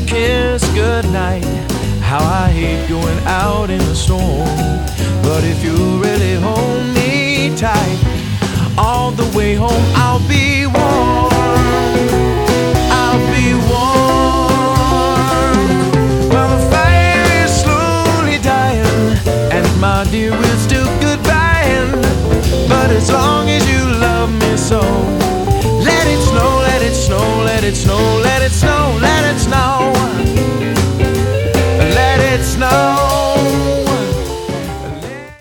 a kiss goodnight. How I hate going out in the storm. But if you really hold me tight, all the way home I'll be warm. I'll be warm. Well, the fire is slowly dying, and my dear, we're still goodbying. But as long as you love me so, let it snow, let it snow, let it snow, let it snow, let it snow, let it snow.